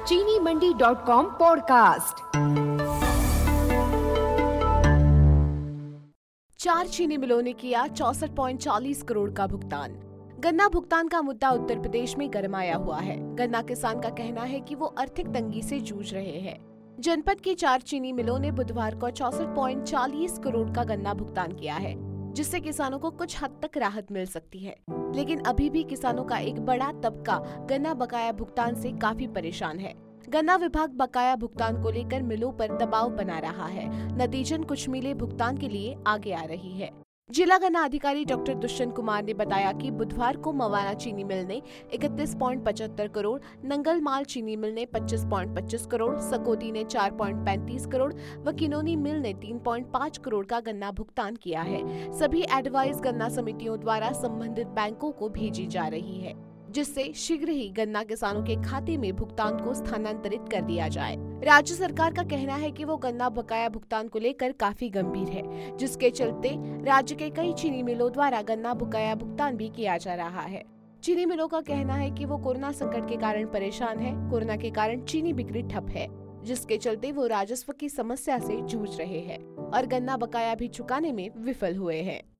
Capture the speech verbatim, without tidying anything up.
चीनी मंडी dot com podcast. चार चीनी मिलों ने किया चौसठ पॉइंट चालीस करोड़ का भुगतान। गन्ना भुगतान का मुद्दा उत्तर प्रदेश में गरमाया हुआ है। गन्ना किसान का कहना है कि वो आर्थिक तंगी से जूझ रहे हैं। जनपद की चार चीनी मिलों ने बुधवार को चौसठ पॉइंट चालीस करोड़ का गन्ना भुगतान किया है, जिससे किसानों को कुछ हद तक राहत मिल सकती है। लेकिन अभी भी किसानों का एक बड़ा तबका गन्ना बकाया भुगतान से काफी परेशान है। गन्ना विभाग बकाया भुगतान को लेकर मिलों पर दबाव बना रहा है। नतीजन कुछ मिलें भुगतान के लिए आगे आ रही है। जिला गन्ना अधिकारी डॉक्टर दुष्यंत कुमार ने बताया कि बुधवार को मवाना चीनी मिल ने इकतीस पॉइंट पचहत्तर करोड़, नंगल माल चीनी मिल ने पच्चीस पॉइंट पच्चीस करोड़, सकोदी ने चार पॉइंट पैंतीस करोड़ व किनोनी मिल ने तीन पॉइंट पाँच करोड़ का गन्ना भुगतान किया है। सभी एडवाइस गन्ना समितियों द्वारा संबंधित बैंकों को भेजी जा रही है, जिससे शीघ्र ही गन्ना किसानों के खाते में भुगतान को स्थानांतरित कर दिया जाए। राज्य सरकार का कहना है कि वो गन्ना बकाया भुगतान को लेकर काफी गंभीर है, जिसके चलते राज्य के कई चीनी मिलों द्वारा गन्ना बकाया भुगतान भी किया जा रहा है। चीनी मिलों का कहना है कि वो कोरोना संकट के कारण परेशान है। कोरोना के कारण चीनी बिक्री ठप है, जिसके चलते वो राजस्व की समस्या से जूझ रहे हैं और गन्ना बकाया भी चुकाने में विफल हुए हैं।